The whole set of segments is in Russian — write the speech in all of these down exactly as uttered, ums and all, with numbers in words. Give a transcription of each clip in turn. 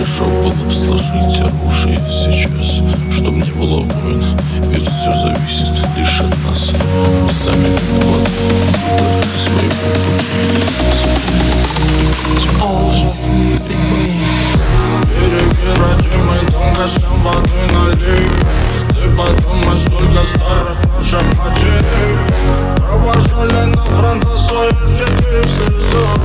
Хорошо было бы сложить оружие сейчас, чтоб не было войн. Ведь все зависит лишь от нас. Мы сами виноваты в выборе своего пути. All just music brings. Береги родимый дом, гостям воды налей. Ты подумай, сколько старых наших матерей провожали на фронта своих детей слезов.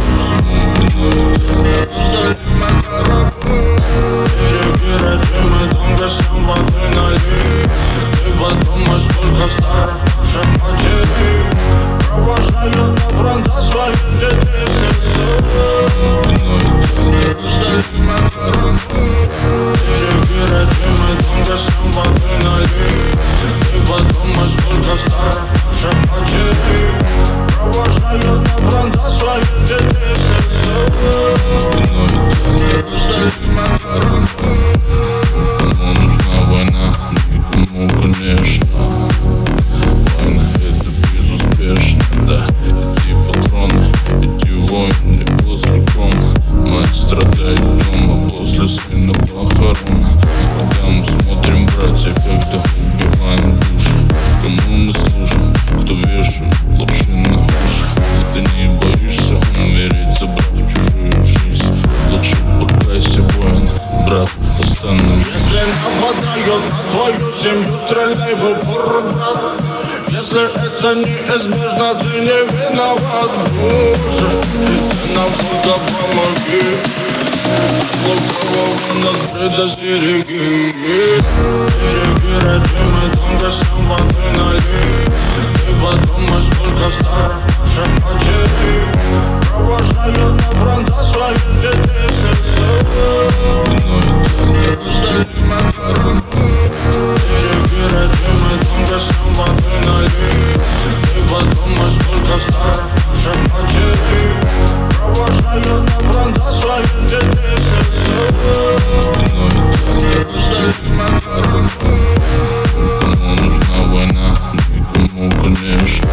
Неразделимый корабль. Береги родимый дом, гостям воды налей. Ты подумай, сколько старых наших матерей провожают на фронта своих детей слезов. Неразделимый корабль. Береги родимый дом, гостям воды налей. Ты подумай, сколько старых наших матерей провожают на фронта своих детей слезов. Неразделимый корабль. Кому нужна война? Никому, конечно. Война — это безуспешно, да. Эти патроны, эти войны плоском. Мать страдает дома после сына похорон. Когда мы смотрим, братья, когда убиваем души, кому мы служим, кто вешает лапши на уши. Ты не боишься умереть, забрав чужую жизнь? Лучше покайся, воин, брат, остановись. Если нападают на твою семью, стреляй в упор, брат. Если это неизбежно, ты не виноват, Боже. Ты нам только помоги, от лукавого нас предостереги. Береги родимый дом, гостям воды налей. Ты подумай, сколько старых наших матерей провожают на фронта своих детей слезов. Неразделимый корабль. Береги родимый дом, гостям воды налей. Ты подумай, сколько старых наших матерей провожают на фронта своих детей слезов. Неразделимый корабль. Кому нужна война? Никому, конечно.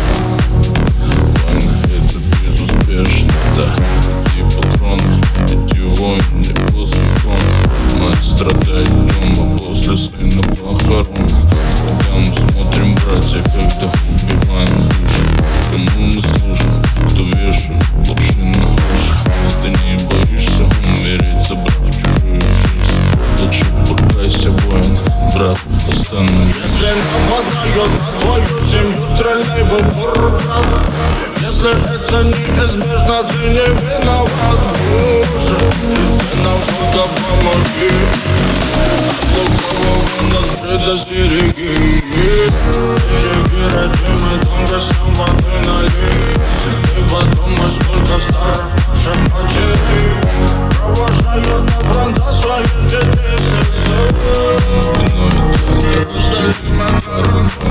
Война — это безуспешно, да. Эти патроны, эти войны плоском. Мать страдает дома после сына похорон. Когда мы смотрим, братья, когда убиваем души, кому мы служим, кто вешает лапши на уши. Ты не боишься умереть, забрав чужую жизнь? Лучше покайся, воин, брат, остановись. Если нападают на твою семью, стреляй в упор, брат. Если это неизбежно, ты не виноват, Боже. Ты нам только помоги, от лукавого нас предостереги. Береги родимый дом, гостям воды налей. Ты подумай, сколько старых наших матерей провожают на фронта своих детей слезов. Неразделимый корабль.